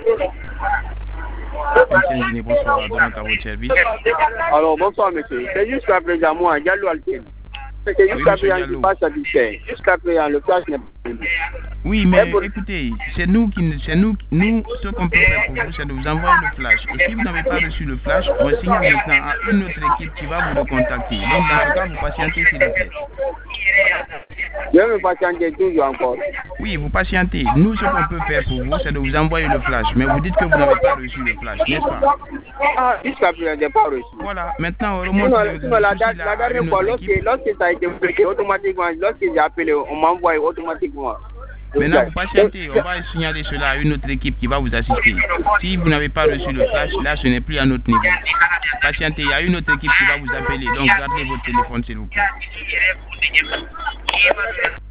Monsieur Ingénieur, bonsoir, dans votre service. Alors, bonsoir, monsieur. C'est jusqu'à présent, moi, Diallo Alten. C'est jusqu'à présent qui passe à 17. Jusqu'à présent, le flash n'est pas. Oui, mais écoutez, c'est nous, ce qu'on peut faire pour vous, c'est de vous envoyer le flash. Et si vous n'avez pas reçu le flash, on signale maintenant à une autre équipe qui va vous recontacter. Donc, dans ce cas, vous patientez, s'il vous plaît. Je vais me patienter toujours encore. Oui, vous patientez. Nous, ce qu'on peut faire pour vous, c'est de vous envoyer le flash. Mais vous dites que vous n'avez pas reçu le flash, n'est-ce pas? Ah, jusqu'à présent, je n'ai pas reçu. Voilà, maintenant, on remonte la dernière fois, lorsque ça a été bloqué automatiquement, lorsque j'ai appelé, on m'a envoyé automatiquement. Maintenant, vous patientez, on va signaler cela à une autre équipe qui va vous assister. Si vous n'avez pas reçu le flash, là, ce n'est plus à notre niveau. Patientez, il y a une autre équipe qui va vous appeler. Donc, gardez votre téléphone, s'il vous plaît.